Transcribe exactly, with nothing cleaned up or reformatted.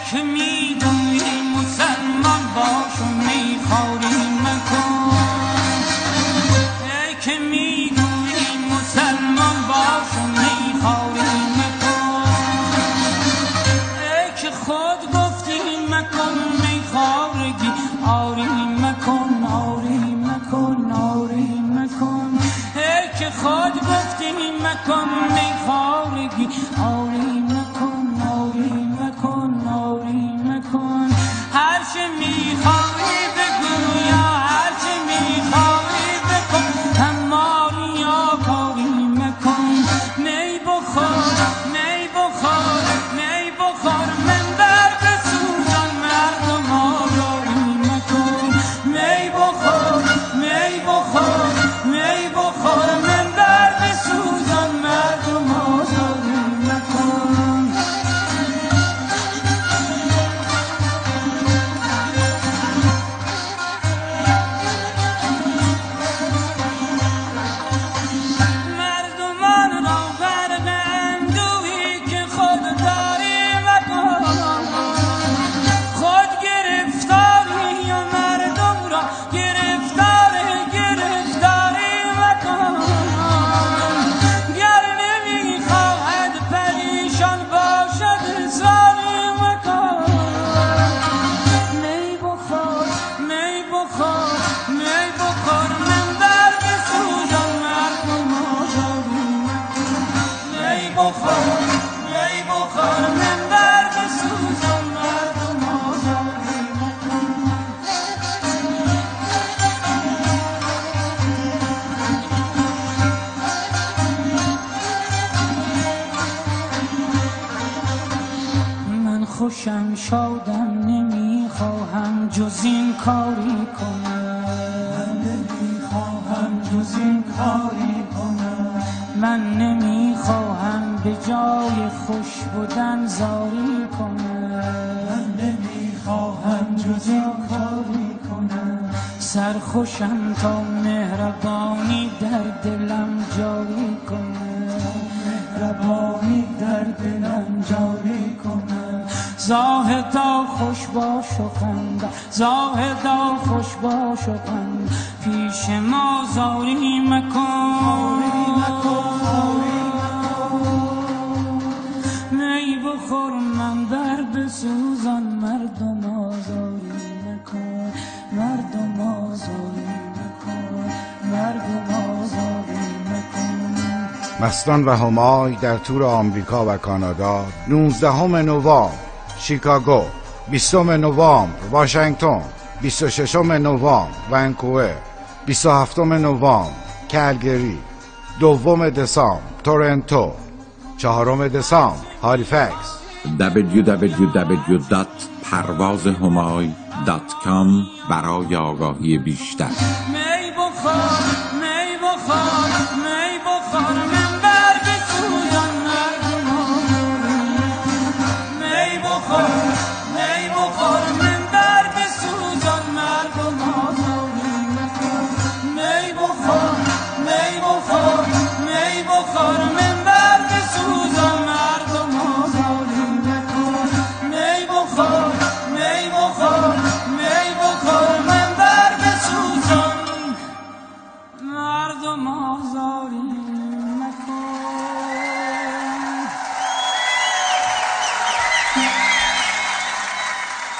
که میدونی مسلمان باش و میخواری مکن، ای که میدونی مسلمان باش و میخواری مکن، ای که خود گفتی مکن میخوارگی، آری مکن آری مکن آری مکن، ای که خود گفتی مکن میخوارگی، آری مکن آری مکن آری مکن، هر چه میخوای بگو یا هر چه میخوای بکن، اما یا کاری مکن، می بخور می بخور می بخور، من بر بسوزان مردم آزاری مکن، می بخور می بخور می بخور، من بر بسوزان مردم آزاری مکن. مردمان را غرق اندوهی که خود داری مکن، خود گرفتاری و مردم را گرفتار گرفتاری مکن، گر نمیخواهد پریشان باشد زاری مکن، می بخور می بخور می بخور، من بر بسوزان مردم آزاری مکن، می بخور می بخور، من بر بسوزان مردم آزاری مکن. من خوشم شادم نمیخواهم جز این کاری کنم، من نمیخواهم جز این کاری کنم، من نمیخواهم به جای خوش بودن زاری کنم، من نمیخواهم جز این کاری کنم، سرخوشم تا مهربانی در دلم جاری کنم، مهربانی در دلم جاری کنم، زاهدا خوش باش و خنده، زاهدا خوش باش و خنده، پیش ما زاری مکن، می بخور من بر بسوزان مردم آزاری مکن، مردم آزاری مکن، مردم آزاری مکن. مستان و همای در تور آمریکا و کانادا نوزدهم نوامبر شیکاگو، بیستم نوامبر واشنگتن، بیست و ششم نوامبر ونکوور، بیست و هفتم نوامبر کلگری، دوم دسامبر تورنتو، چهارم دسامبر هالیفکس. دبلیو دبلیو دبلیو دات پرواز همای دات کام برای آگاهی بیشتر. می بخور می بخور